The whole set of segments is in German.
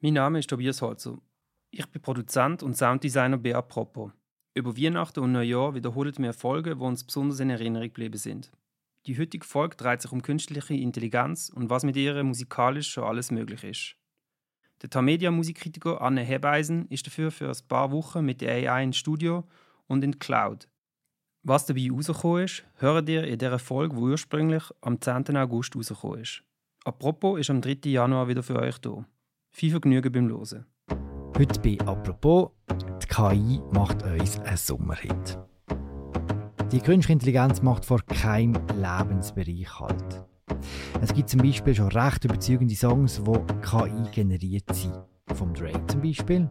Mein Name ist Tobias Holzer. Ich bin Produzent und Sounddesigner bei «Apropos». Über Weihnachten und Neujahr wiederholen wir Folgen, die uns besonders in Erinnerung geblieben sind. Die heutige Folge dreht sich um künstliche Intelligenz und was mit ihr musikalisch schon alles möglich ist. Der Tamedia-Musikkritiker Anne Hebeisen ist dafür für ein paar Wochen mit der AI ins Studio und in die Cloud. Was dabei rausgekommen ist, hört ihr in dieser Folge, die ursprünglich am 10. August rausgekommen ist. «Apropos» ist am 3. Januar wieder für euch da. Viel Vergnügen beim Hören. Heute bei «Apropos», die KI macht uns einen Sommerhit. Die künstliche Intelligenz macht vor keinem Lebensbereich Halt. Es gibt zum Beispiel schon recht überzeugende Songs, die KI generiert sind. Vom Drake zum Beispiel.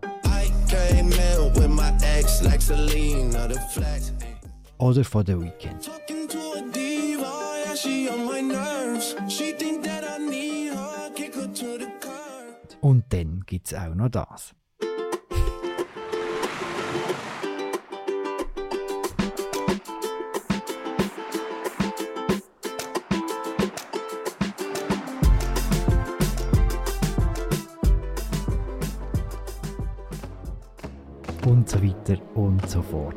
Oder von The Weeknd. Und dann gibt es auch noch das. Und so weiter und so fort.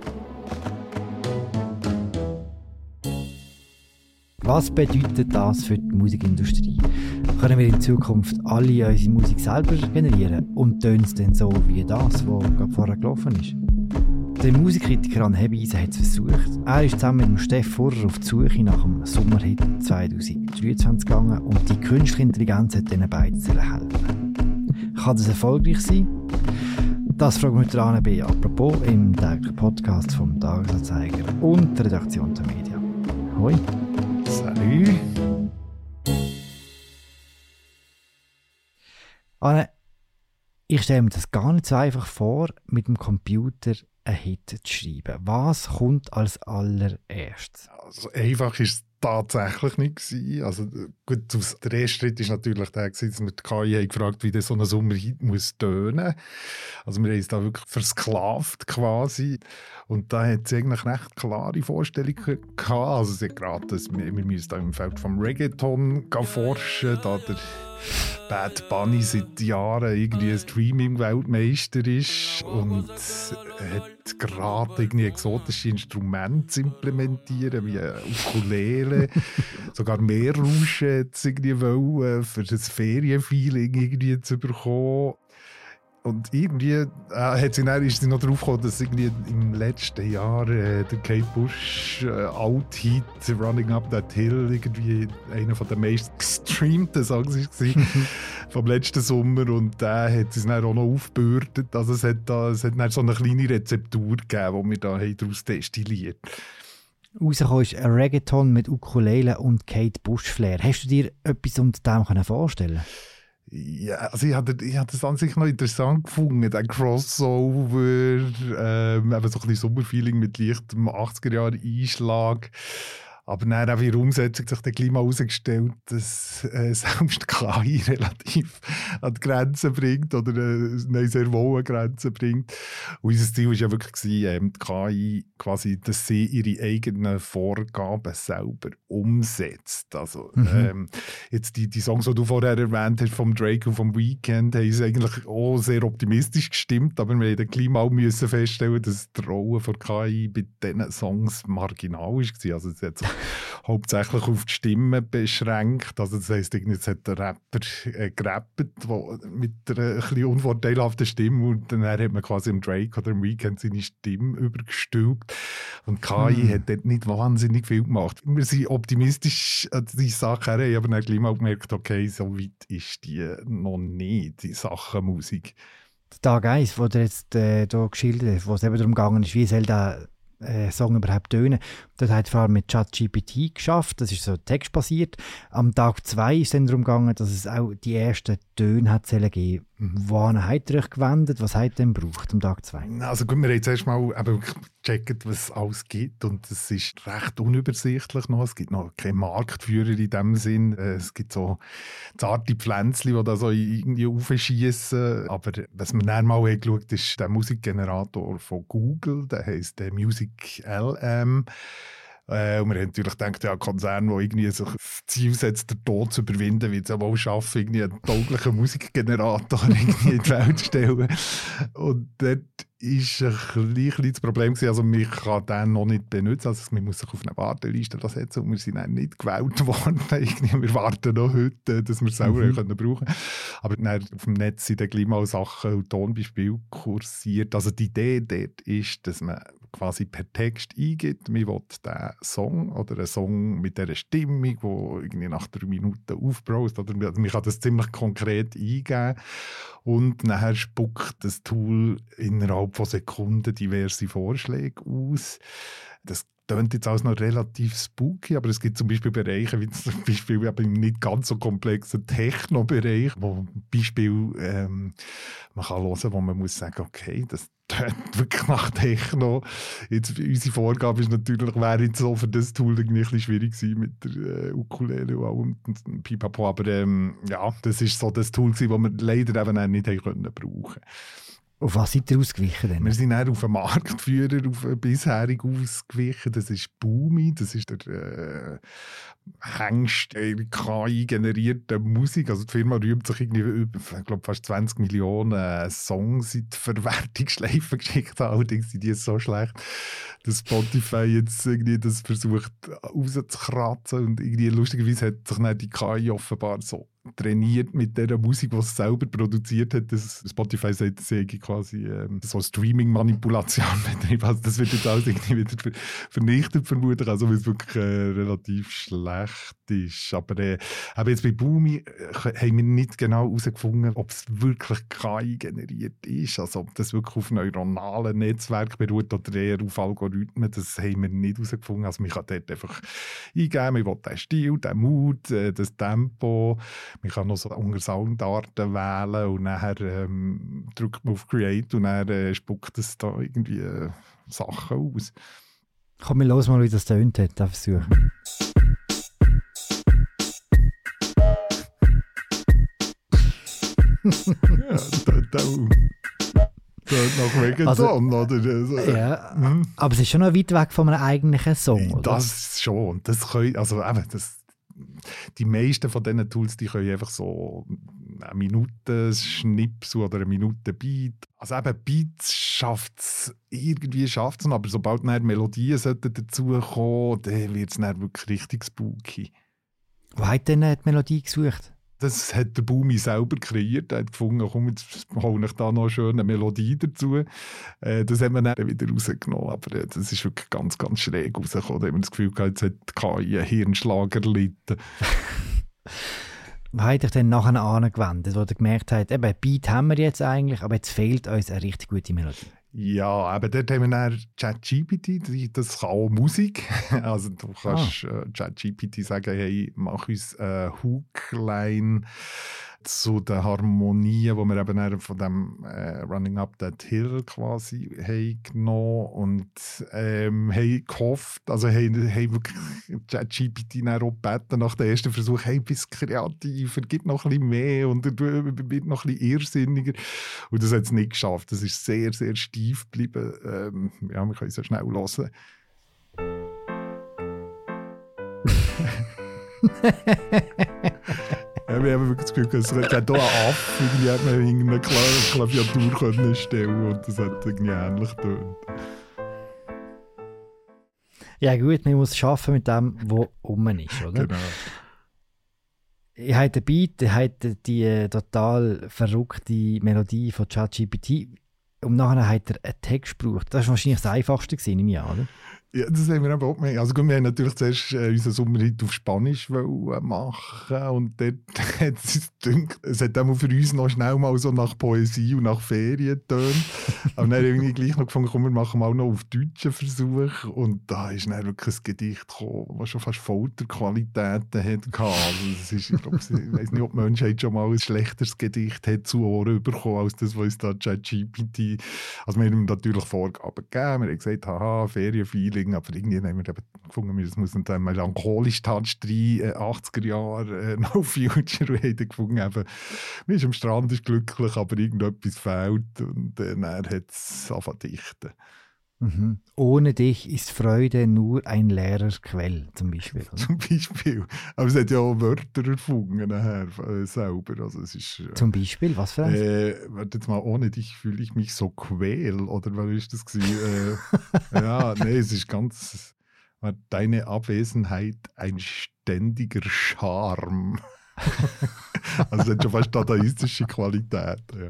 Was bedeutet das für die Musikindustrie? Können wir in Zukunft alle unsere Musik selber generieren? Und tönt es denn so wie das, was gerade vorher gelaufen ist? Der Musikkritiker Anne Hebeisen hat es versucht. Er ist zusammen mit dem Steff Furrer auf die Suche nach dem Sommerhit 2023 gegangen und die künstliche Intelligenz hat diesen beiden helfen. Kann das erfolgreich sein? Das fragen wir heute an bei «Apropos» im täglichen Podcast vom Tagesanzeiger und der Redaktion der Media. Hoi. Salut. Anne, ich stelle mir das gar nicht so einfach vor, mit dem Computer einen Hit zu schreiben. Was kommt als allererstes? Also einfach ist es tatsächlich nicht gewesen. Also gut, der erste Schritt war natürlich der, dass wir die KI haben gefragt, wie das so ein Sommerhit muss tönen. Also wir haben uns da wirklich versklavt quasi. Und da hat sie eigentlich recht klare Vorstellungen gehabt. Also sie hat geraten, wir müssen da im Feld vom Reggaeton forschen, da der Bad Bunny seit Jahren irgendwie ein Streaming-Weltmeister ist und hat gerade irgendwie exotische Instrumente zu implementieren, wie Ukulele. Sogar Meerrauschen hat sie irgendwie wollen, für das Ferienfeeling irgendwie zu bekommen. Und irgendwie ist sie noch darauf gekommen, dass irgendwie im letzten Jahr der Kate Bush Alt-Hit «Running Up That Hill» irgendwie einer der meist gestreamten Songs war vom letzten Sommer. Und der hat es dann auch noch aufgebürdet. Also es hat dann so eine kleine Rezeptur gegeben, die wir da daraus destilliert haben. Rausgekommen ist ein Reggaeton mit Ukulele und Kate Bush-Flair. Hast du dir etwas unter dem vorstellen können? Ja, also ich habe das an sich noch interessant gefunden, der Crossover, eben so ein bisschen Sommerfeeling mit leichtem 80er-Jahre-Einschlag. Aber dann auch in der Umsetzung sich dann gleich mal herausgestellt, dass selbst die KI relativ an die Grenzen bringt oder sehr wohl an die Grenzen bringt. Und unser Ziel war ja wirklich, die KI quasi, dass sie ihre eigenen Vorgaben selber umsetzt. Also jetzt die Songs, die du vorher erwähnt hast, vom Drake und vom Weeknd, haben es eigentlich auch sehr optimistisch gestimmt, aber wir mussten gleich mal feststellen, dass die Rolle von KI bei diesen Songs marginal war. Also es hat sich hauptsächlich auf die Stimme beschränkt. Also das heisst, jetzt hat der Rapper gerappt mit einer ein bisschen unvorteilhaften Stimme und dann hat man quasi im Drake oder im Weeknd seine Stimme übergestülpt. Und KI hat dort nicht wahnsinnig viel gemacht. Wir sind optimistisch an die Sache her, aber dann gleich mal gemerkt, okay, so weit ist die noch nicht, die Sachen Musik. Tag 1, wo du jetzt hier geschildert hast, wo es eben darum gegangen ist, wie soll der Song überhaupt tönen. Das hat vor allem mit ChatGPT geschafft, das ist so textbasiert. Am Tag 2 ist es dann darum gegangen, dass es auch die ersten Töne hat geben. Wohin habt ihr euch gewendet? Was habt ihr denn gebraucht am Tag 2? Also gut, wir haben jetzt erstmal gecheckt, was es alles gibt und es ist recht unübersichtlich noch. Es gibt noch keinen Marktführer in dem Sinn. Es gibt so zarte Pflänzchen, die da so irgendwie aufschiessen. Aber was wir dann mal geschaut haben, ist der Musikgenerator von Google, der heisst Music LM. Und wir haben natürlich gedacht, ja, ein Konzern, der irgendwie sich das Ziel setzt, den Tod zu überwinden, wird es ja wohl schaffen, irgendwie einen tauglichen Musikgenerator irgendwie in die Welt zu stellen. Und dort war ein kleines Problem gewesen. Also man kann den noch nicht benutzen, also man muss sich auf eine Warteliste setzen und wir sind dann nicht gewählt worden. Wir warten noch heute, dass wir es selber brauchen können. Aber dann auf dem Netz sind dann gleich mal Sachen und Tonbeispiele kursiert. Also die Idee dort ist, dass man quasi per Text eingibt, man will diesen Song oder einen Song mit dieser Stimmung, die irgendwie nach 3 Minuten aufbraust. Oder man kann das ziemlich konkret eingeben. Und nachher spuckt das Tool innerhalb von Sekunden diverse Vorschläge aus. Das klingt jetzt alles noch relativ spooky, aber es gibt zum Beispiel Bereiche, wie zum Beispiel im nicht ganz so komplexen Techno-Bereich, wo Beispiel man kann hören, wo man muss sagen, okay, das klingt wirklich nach Techno. Jetzt, unsere Vorgabe ist natürlich, wäre jetzt so für das Tool irgendwie ein bisschen schwierig gewesen mit der Ukulele und allem und Pipapo, aber ja, das ist so das Tool gewesen, das wir leider eben auch nicht brauchen konnten. Auf was seid ihr ausgewichen denn? Wir sind dann auf einen Marktführer bisherig ausgewichen. Das ist Boomy, das ist der Hengst KI-generierte Musik. Also die Firma rühmt sich irgendwie ich glaube, fast 20 Millionen Songs in die Verwertungsschleife geschickt. Allerdings sind die so schlecht, dass Spotify jetzt irgendwie das versucht rauszukratzen. Und irgendwie lustigerweise hat sich dann die KI offenbar so trainiert mit der Musik, die es selber produziert hat. Das Spotify sagt, es sei quasi so Streaming-Manipulation betrieben. Also das wird jetzt alles irgendwie wieder vernichtet, vermutlich. Also weil es wirklich relativ schlecht ist. Aber jetzt bei Boomy haben wir nicht genau herausgefunden, ob es wirklich KI generiert ist. Also ob das wirklich auf neuronalen Netzwerken beruht oder eher auf Algorithmen. Das haben wir nicht herausgefunden. Also man kann dort einfach eingeben, man will den Stil, den Mut, das Tempo. Man kann noch so unter Soundarten wählen und nachher drückt man auf Create und dann spuckt es da irgendwie Sachen aus. Komm, wir hören mal, wie das tönt hat, den Versuch. Ja, tönt nach Reggaeton, oder? So. Ja, aber es ist schon noch weit weg von einem eigentlichen Song, oder? Das schon. Das können, also eben, die meisten von diesen Tools, die können einfach so eine Minute Schnipsel oder eine Minute Beat. Also eben Beats schafft es irgendwie, aber sobald dann Melodien dazukommen, dann wird es dann wirklich richtig spooky. Wo hat denn die Melodie gesucht? Das hat der Boomy selber kreiert. Er hat gefunden, komm, jetzt hole ich da noch eine schöne Melodie dazu. Das haben wir dann wieder rausgenommen. Aber das ist wirklich ganz, ganz schräg rausgekommen. Da haben wir das Gefühl gehabt, jetzt hat KI einen Hirnschlag erlitten. Was habt ihr denn nachher angewendet, wo ihr gemerkt habt, eben, Beat haben wir jetzt eigentlich, aber jetzt fehlt uns eine richtig gute Melodie? Ja, aber dort haben wir dann ChatGPT, das kann auch Musik. Also du kannst ChatGPT sagen, hey, mach uns eine Hookline zu den Harmonien, die wir eben dann von dem Running Up That Hill quasi haben genommen und haben gehofft, also haben wirklich ChatGPT dann auch gebeten nach dem ersten Versuch, hey, bist kreativer, gib noch ein bisschen mehr und wird noch ein bisschen irrsinniger. Und das hat es nicht geschafft. Das ist sehr, sehr steif geblieben. Ja, wir können es ja schnell hören. Ja, wir haben wirklich das Gefühl, es hat hier einen Aff, irgendwie hat man irgendeine Klaviatur können stellen und das hat irgendwie ähnlich getönt. Ja gut, man muss arbeiten mit dem, was rum ist, oder? Genau. Ich habe den Beat, ich habe die total verrückte Melodie von ChatGPT und nachher hat er einen Text gebraucht. Das war wahrscheinlich das Einfachste im Jahr, oder? Ja, das haben wir aber auch gemacht. Also wir haben natürlich zuerst unseren Sommerhit auf Spanisch machen und dort hat es gedacht, es hat auch für uns noch schnell mal so nach Poesie und nach Ferien getönt. Aber dann haben wir gleich noch gefunden, komm, wir machen mal noch auf deutschen Versuch und da ist dann wirklich ein Gedicht gekommen, das schon fast Folterqualitäten hatte. Also das ist, ich weiß nicht, ob die Menschheit schon mal ein schlechteres Gedicht hat zu Ohren bekommen, als das, was uns da ChatGPT... Also wir haben ihm natürlich Vorgaben gegeben, wir haben gesagt, haha, Ferienfeeling, aber irgendwie haben wir gefunden, es muss einen melancholischen Touch rein, 80er Jahre, No Future, und haben gefunden, eben, man ist am Strand, ist glücklich, aber irgendetwas fehlt und dann hat es angefangen zu dichten. Mhm. Ohne dich ist Freude nur ein leerer Quell, zum Beispiel. Oder? Zum Beispiel. Aber es hat ja auch Wörter erfunden nachher, selber. Also es ist, Zum Beispiel, was für eins? warte jetzt mal, ohne dich fühle ich mich so quäl. Oder was ist das gewesen? Ja, nee, es ist ganz... Deine Abwesenheit ein ständiger Charme. Also es hat schon fast dadaistische Qualität. Ja.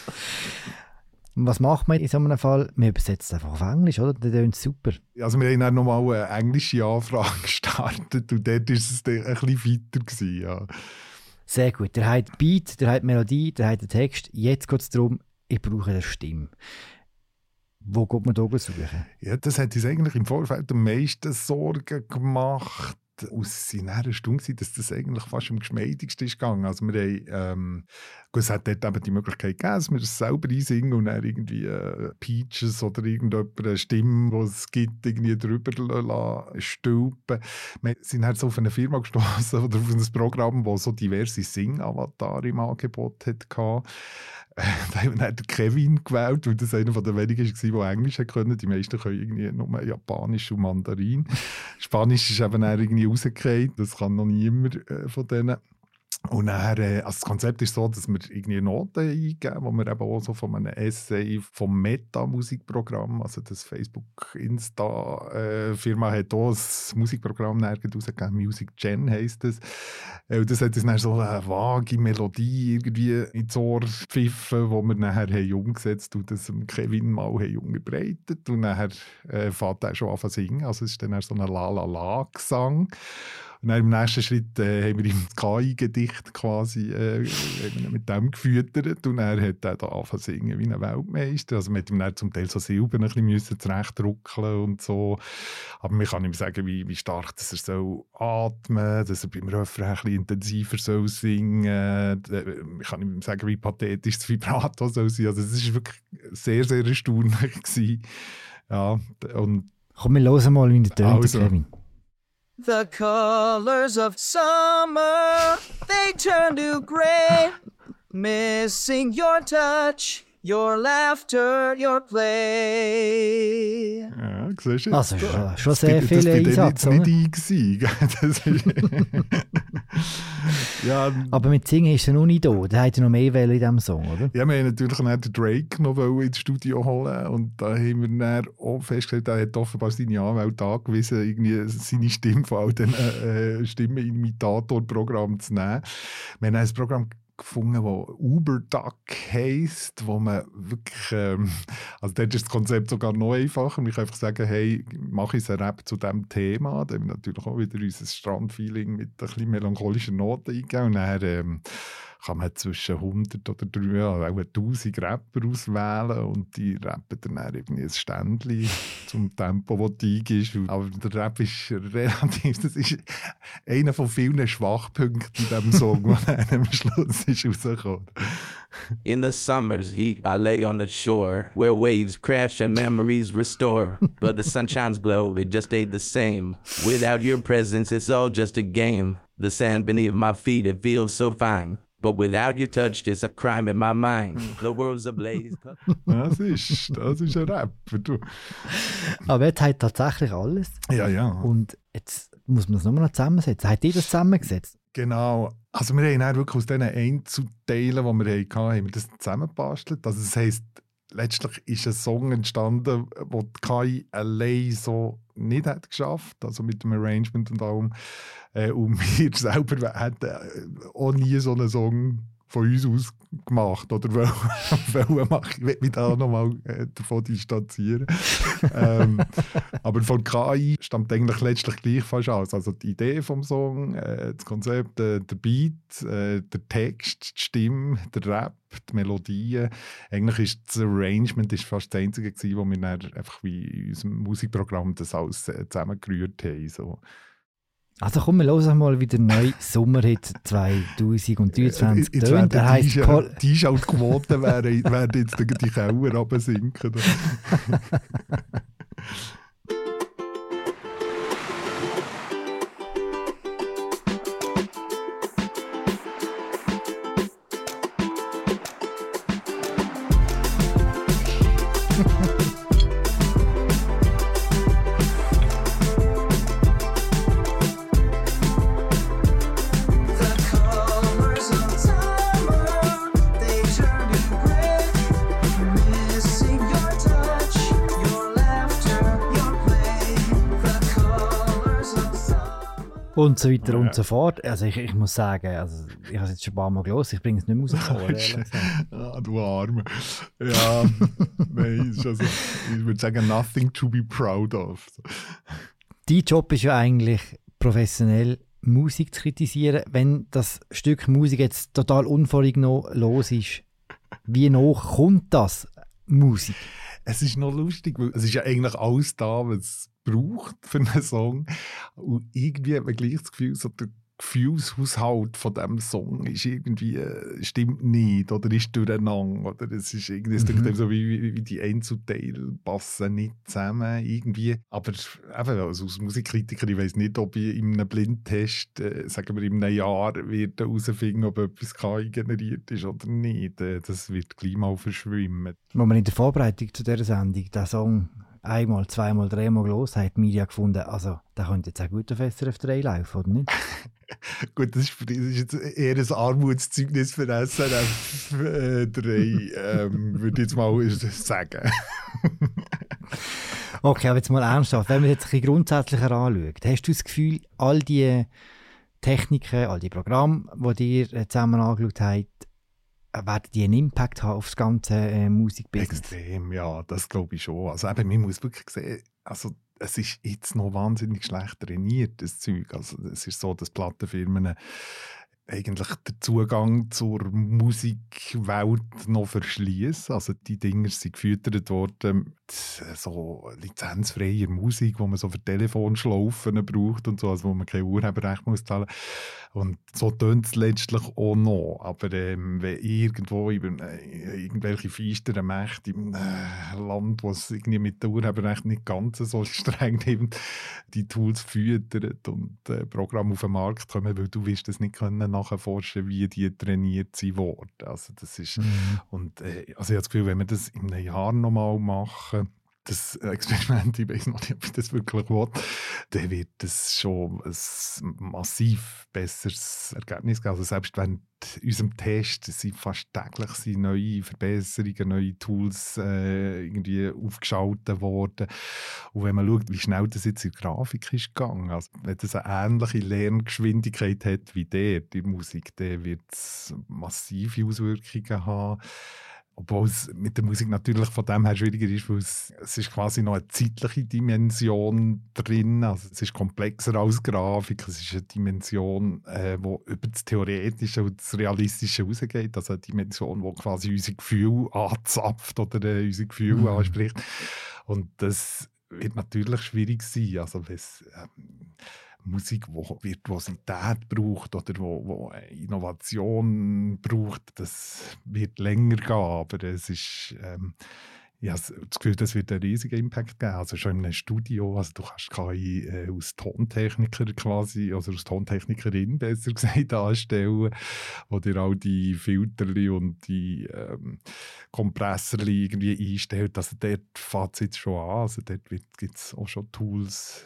Was macht man in so einem Fall? Man übersetzt es einfach auf Englisch, oder? Das klingt super. Also wir haben dann nochmal eine englische Anfrage gestartet und dort war es dann ein bisschen weiter gewesen, ja. Sehr gut. Der hat Beat, der hat Melodie, der hat den Text. Jetzt geht es darum, ich brauche eine Stimme. Wo geht man da suchen? Ja, das hat uns eigentlich im Vorfeld am meisten Sorgen gemacht. Aus seiner Stunde, dass das eigentlich fast am geschmeidigsten ist gegangen. Also wir haben, es hat dort eben die Möglichkeit gegeben, dass wir das selber einsingen und dann irgendwie Peaches oder irgendjemand eine Stimme, die es gibt, irgendwie drüber stülpen. Wir sind halt so auf eine Firma gestoßen oder auf ein Programm, das so diverse Sing-Avatare im Angebot hatte. Da haben wir dann Kevin gewählt, weil das einer der wenigen war, der Englisch konnte. Die meisten können irgendwie nur Japanisch und Mandarin. Spanisch ist eben dann irgendwie rausgefallen. Das kann noch niemand von denen. Und dann, also das Konzept ist so, dass wir irgendwie Noten eingeben, wo wir eben auch so von einem Essay vom Meta-Musikprogramm, also das Facebook-Insta-Firma hat auch ein Musikprogramm rausgegeben, Music Gen heisst es. Und das hat uns dann so eine vage Melodie irgendwie ins Ohr gepfiffen, wo wir nachher haben umgesetzt und das Kevin mal haben umgebreitet. Und nachher fängt er schon an zu singen, also es ist dann so ein La-La-La-Gesang. Und dann im nächsten Schritt haben wir ihm das KI-Gedicht quasi mit dem gefüttert und er hat dann angefangen zu singen wie ein Weltmeister. Also man hat ihm dann zum Teil so Silben ein bisschen zurechtdrücken und so. Aber man kann ihm sagen, wie stark dass er soll atmen, dass er beim Refrain ein bisschen intensiver soll singen. Man kann ihm sagen, wie pathetisch das Vibrato soll sein. Also es war wirklich sehr, sehr erstaunlich gewesen. Ja, und komm, wir hören mal, wie der tönt, also. Kevin. The colors of summer, they turn to gray, missing your touch, your laughter, your play. Ja, siehst du? Also schon sehr viele Einsätze. Das war nicht ich. Ja, aber mit Singen ist er noch nicht da. Der hat ja noch mehr in diesem Song, oder? Ja, wir wollten natürlich den Drake noch ins Studio holen und da haben wir dann auch festgestellt, er hat offenbar seine Anwälte angewiesen, irgendwie seine Stimme von all diesen Stimmenimitator-Programmen zu nehmen. Wir haben ein Programm gefunden, das Uberduck heisst, wo man wirklich, also dort ist das Konzept sogar noch einfacher. Man kann einfach sagen, hey, mache ich einen Rap zu diesem Thema. Da haben wir natürlich auch wieder unser Strandfeeling mit ein bisschen melancholischen Noten eingegeben. Und dann kann man zwischen 100 oder 1000 Rapper auswählen und die rappen dann irgendwie ein Ständchen zum Tempo, das du eingibst. Aber der Rap ist relativ, das ist einer von vielen Schwachpunkten in diesem Song, der am Schluss ist rausgekommen. In the summer's heat, I lay on the shore, where waves crash and memories restore. But the sunshine's glow, it just ain't the same. Without your presence, it's all just a game. The sand beneath my feet, it feels so fine. But without your touch, it's a crime in my mind. The world's ablaze. Das ist ein Rapper, du. Aber er hat tatsächlich alles. Ja, ja. Und jetzt muss man das nochmal zusammensetzen. Hat ihr das zusammengesetzt? Genau. Also wir haben dann wirklich aus diesen Einzelteilen, die wir hatten, haben wir das zusammengebastelt. Also das heisst, letztlich ist ein Song entstanden, den die KI allein so nicht hat geschafft, also mit dem Arrangement und allem. Und wir selber hätten auch nie so einen Song von uns aus gemacht. Oder ich will mich da nochmal davon distanzieren. Aber von KI stammt eigentlich letztlich gleich fast aus. Also die Idee vom Song, das Konzept, der Beat, der Text, die Stimme, der Rap, die Melodien. Eigentlich ist das Arrangement fast das Einzige gewesen, wo wir dann einfach wie in unserem Musikprogramm das alles zusammengerührt haben. So. Also komm, wir hören mal wieder neu Sommerhit 2023 tönt. Der heisst die Einschaltquoten werden jetzt die Keller runtersinken. Und so weiter und so fort. Also ich muss sagen, also ich habe es jetzt schon ein paar Mal gelesen, ich bringe es nicht mehr raus. Ah, du Arme. Ja, nein, ist also, ich würde sagen, nothing to be proud of. Dein Job ist ja eigentlich, professionell Musik zu kritisieren. Wenn das Stück Musik jetzt total unvoreingenommen los ist, wie noch kommt das Musik? Es ist noch lustig, weil es ist ja eigentlich alles da, was es braucht für einen Song. Und irgendwie hat man gleich das Gefühl, so der Gefühlshaushalt von diesem Song ist irgendwie, stimmt nicht oder ist durcheinander. Oder es ist irgendwie so wie die Einzelteile passen nicht zusammen irgendwie. Aber eben, also als Musikkritiker, ich weiss nicht, ob ich in einem Blindtest, sagen wir in einem Jahr, herausfinden, ob etwas KI generiert ist oder nicht. Das wird gleich mal verschwimmen. Als man in der Vorbereitung zu dieser Sendung den Song einmal, zweimal, dreimal los hat, Media gefunden, also der könnte jetzt auch gut auf SRF 3 laufen, oder nicht? Gut, das ist jetzt eher ein Armutszeugnis für SRF 3, würde ich jetzt mal sagen. Okay, aber jetzt mal ernsthaft, wenn man jetzt ein bisschen grundsätzlicher anschaut, hast du das Gefühl, all die Techniken, all die Programme, die ihr zusammen angeschaut habt, werden die einen Impact haben auf das ganze Musikbusiness? Extrem, ja, das glaube ich schon. Also eben, man muss wirklich sehen, also es ist jetzt noch wahnsinnig schlecht trainiert, das Zeug. Also es ist so, dass Plattenfirmen eigentlich den Zugang zur Musikwelt noch verschließen. Also die Dinger sind gefüttert worden mit so lizenzfreier Musik, wo man so für Telefonschlaufen braucht und so, also wo man kein Urheberrecht muss zahlen. Und so tönt es letztlich auch noch. Aber wenn irgendwo irgendwelche feisteren Mächte im Land, wo es irgendwie mit dem Urheberrecht nicht ganz so streng nimmt, die Tools füttern und Programme auf den Markt kommen, weil du wirst das nicht können nachforschen, wie die trainiert sind worden. Also das ist und also ich habe das Gefühl, wenn wir das in einem Jahr nochmal machen, das Experiment, ich weiß noch nicht, ob ich das wirklich will, dann wird es schon ein massiv besseres Ergebnis geben. Also selbst während unserem Test sind fast täglich neue Verbesserungen, neue Tools irgendwie aufgeschaltet worden. Und wenn man schaut, wie schnell das jetzt in der Grafik ist gegangen, also wenn das eine ähnliche Lerngeschwindigkeit hat wie die Musik, dann wird es massive Auswirkungen haben. Obwohl es mit der Musik natürlich von dem her schwieriger ist, weil es ist quasi noch eine zeitliche Dimension drin. Also es ist komplexer als Grafik. Es ist eine Dimension, die über das Theoretische und das Realistische rausgeht. Also eine Dimension, die quasi unsere Gefühle anzapft oder unsere Gefühle anspricht. Und das wird natürlich schwierig sein. Also wenn es Musik, die Virtuosität braucht oder wo Innovation braucht, das wird länger gehen, aber es ist, ich habe das Gefühl, das wird einen riesigen Impact geben. Also schon in einem Studio, also du kannst KI als Tontechniker quasi, also als Tontechnikerin besser gesagt, anstellen, wo dir all die Filterli und die Kompressorli irgendwie einstellt. Also dort fängt es jetzt schon an, also dort gibt es auch schon Tools,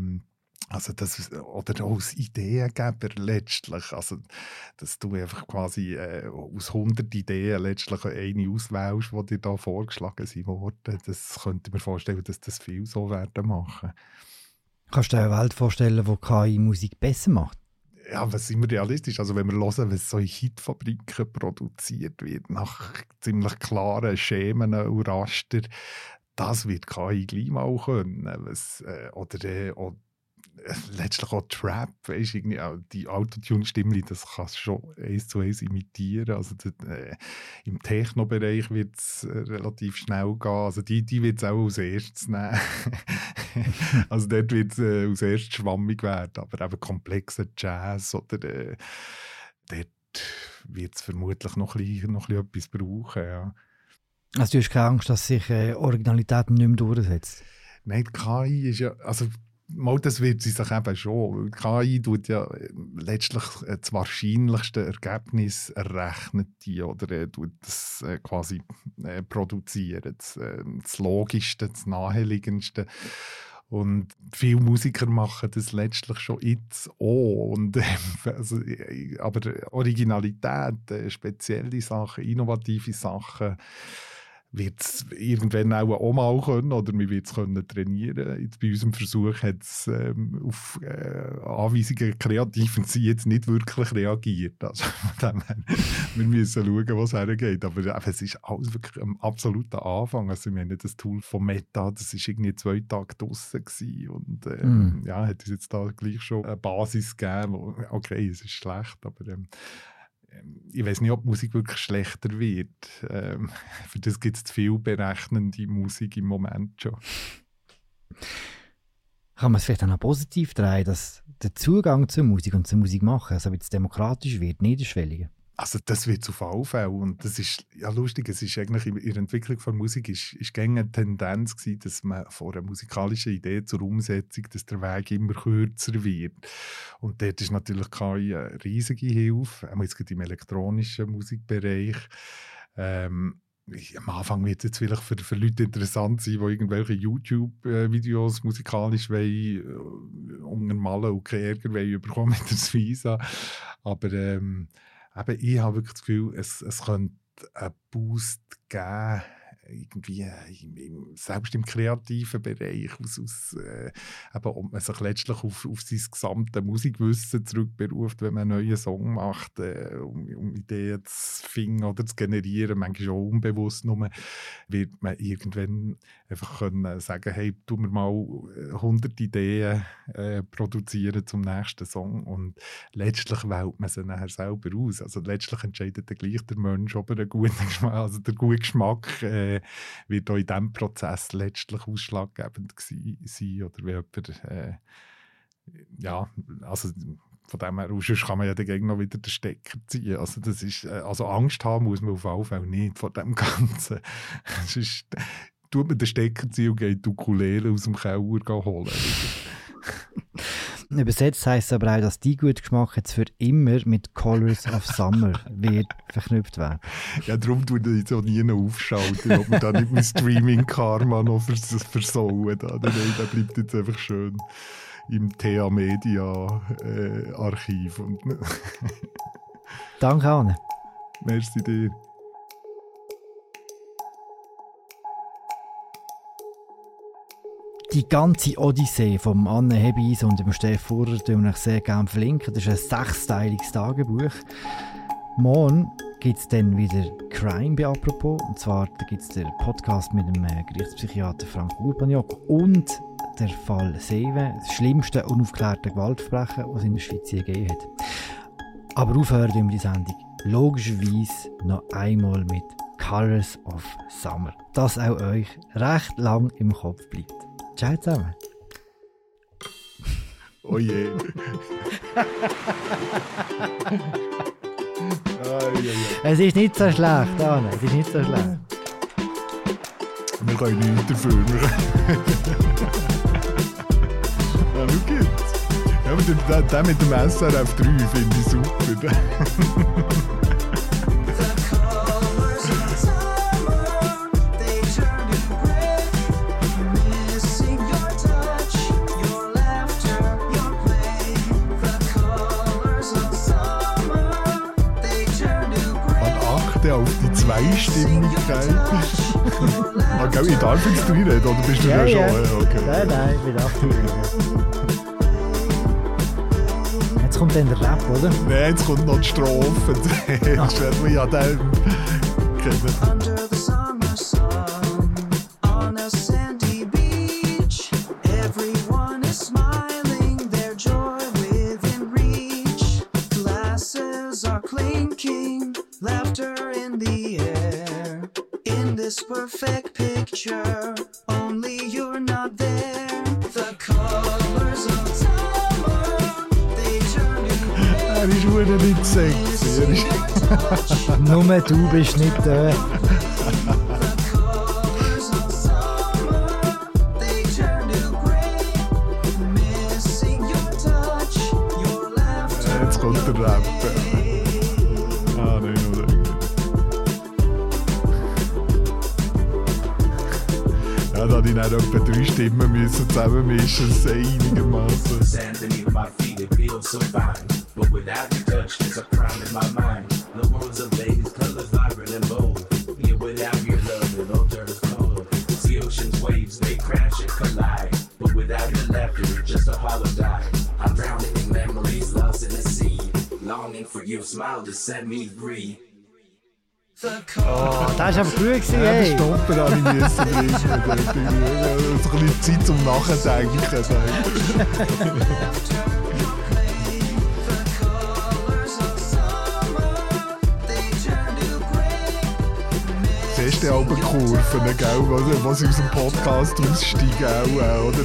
also das, oder auch als Ideengeber letztlich, also dass du einfach quasi aus 100 Ideen letztlich eine auswählst, die dir da vorgeschlagen sind worden. Das könnte ich mir vorstellen, dass das viel so werden machen. Kannst du dir eine Welt vorstellen, wo KI Musik besser macht? Ja, was sind wir realistisch? Also wenn wir hören, was so in Hitfabriken produziert wird, nach ziemlich klaren Schemen und Raster, das wird KI gleich mal können. Letztlich auch Trap, weißt, irgendwie auch die Autotune-Stimme, das kannst du schon 1:1 imitieren. Also im Techno-Bereich wird es relativ schnell gehen. Also die wird es auch als erstes nehmen. Also dort wird es als erstes schwammig werden. Aber eben komplexer Jazz oder dort wird es vermutlich noch ein bisschen etwas brauchen. Ja. Also du hast keine Angst, dass sich Originalität nicht mehr durchsetzt? Nein, die KI ist ja... Also, das wird sie sich eben schon. Die KI tut ja letztlich das wahrscheinlichste Ergebnis errechnet die oder tut das quasi produzieren. Das Logischste, das Naheliegendste. Und viele Musiker machen das letztlich schon jetzt auch. Und, also, aber Originalität, spezielle Sachen, innovative Sachen, wird es irgendwann auch mal können oder wir wird es trainieren. Jetzt bei unserem Versuch hat es auf Anweisungen Kreativen sie jetzt nicht wirklich reagiert. Also wir müssen schauen, was hergeht. Aber es ist alles wirklich am absoluten Anfang. Also wir haben das Tool von Meta, das war irgendwie 2 Tage draussen gewesen und hat uns jetzt da gleich schon eine Basis gegeben, wo, okay, es ist schlecht, aber ich weiß nicht, ob die Musik wirklich schlechter wird. Für das gibt es zu viel berechnende Musik im Moment schon. Kann man es vielleicht auch noch positiv drehen, dass der Zugang zur Musik und zur Musik machen, also wenn es demokratisch wird, niederschwelliger? Also das wird zu Fallfällen und das ist ja lustig, es ist eigentlich in der Entwicklung von Musik ist eine Tendenz gewesen, dass man von einer musikalischen Idee zur Umsetzung, dass der Weg immer kürzer wird. Und dort ist natürlich keine riesige Hilfe, auch jetzt gerade im elektronischen Musikbereich. Am Anfang wird es jetzt vielleicht für Leute interessant sein, die irgendwelche YouTube-Videos musikalisch untermalen und keinen Ärger bekommen mit der Visa. Aber ich habe wirklich das Gefühl, es könnte einen Boost geben, irgendwie selbst im kreativen Bereich, ob man sich letztlich auf sein gesamtes Musikwissen zurückberuft, wenn man einen neuen Song macht, um Ideen zu finden oder zu generieren, manchmal auch unbewusst nur, wird man irgendwann einfach können sagen, hey, tu mir mal 100 Ideen produzieren zum nächsten Song und letztlich wählt man sie nachher selber aus. Also letztlich entscheidet dann gleich der Mensch, ob er einen guten Geschmack, also der gute Geschmack wird auch in diesem Prozess letztlich ausschlaggebend sein oder wie jemand, also von dem her aus kann man ja dagegen noch wieder den Stecker ziehen. Also, das ist, also Angst haben muss man auf jeden Fall nicht vor dem Ganzen. Sonst tut man den Stecker ziehen und geht die Ukulele aus dem Keller holen. Übersetzt heisst es aber auch, dass die gute Geschmack jetzt für immer mit Colors of Summer wird verknüpft werden. Ja, darum tue ich so nie noch aufschalten, ob man da nicht mein Streaming-Karma noch versauen. Nein, der bleibt jetzt einfach schön im Thea Media Archiv. Danke, Anne. Merci dir. Die ganze Odyssee von Anne Hebeis und dem Steff Furrer verlinken wir euch sehr gerne verlinken. Das ist ein 6-teiliges Tagebuch. Morgen gibt es dann wieder Crime bei «Apropos». Und zwar gibt es den Podcast mit dem Gerichtspsychiater Frank Urbaniok und der Fall Seewe, das schlimmste unaufgeklärte Gewaltverbrechen, das es in der Schweiz je gegeben hat. Aber aufhören wir die Sendung logischerweise noch einmal mit «Colors of Summer», das auch euch recht lang im Kopf bleibt. Ciao zusammen. Oh je. Es ist nicht so schlecht, Anne. Es ist nicht so schlecht. Wir können nichts dafür. Ja, schau jetzt. Ja, aber den mit dem SRF 3 finde ich super. Auf die Zweistimmigkeit. Okay, ich darf jetzt reinreden, oder bist du ja schon? Okay. Nein, ich bin aktiv. Jetzt kommt dann der Rap, oder? Nein, jetzt kommt noch die Strophe. Jetzt werden wir ja den kennen. Perfect picture, only you're not there. The colors of summer, they turn to gray. Er ist verdammt nicht sexy. Nur du bist nicht da. The colors of summer, they turn to gray. Missing your touch, your laughter. Jetzt kommt der Rap. Ah, nein, oder? Ja, da hatte ich dann etwa 3 Stimmen müssen zusammenmischen, das einigermaßen. Sand beneath my feet, it feels so fine. But without your touch, there's a crime in my mind. The world's of ladies, colors vibrant and bold. Yeah, without your love, waiting for your smile to set me free. Oh, das war aber gut gewesen, Den hey. Stopper habe ich müssen bringen. So ein bisschen Zeit zum Nachdenken. Siehst du auch die Kurven, gell, wo sie aus dem Podcast aussteigen, auch, oder?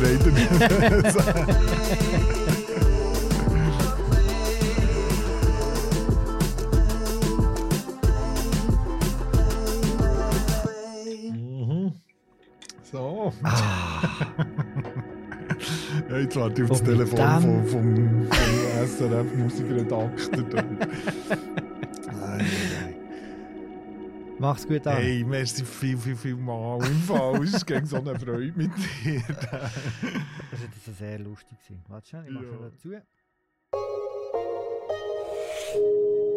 So. Ja, jetzt warte ich auf das Und mit Telefon vom SRF-Musikredakteur. Mach's gut an. Hey, merci viel mal. Im Fall ist gegen so eine Freude mit dir. Das war sehr lustig. Warte schon, ich mache Ja. dazu.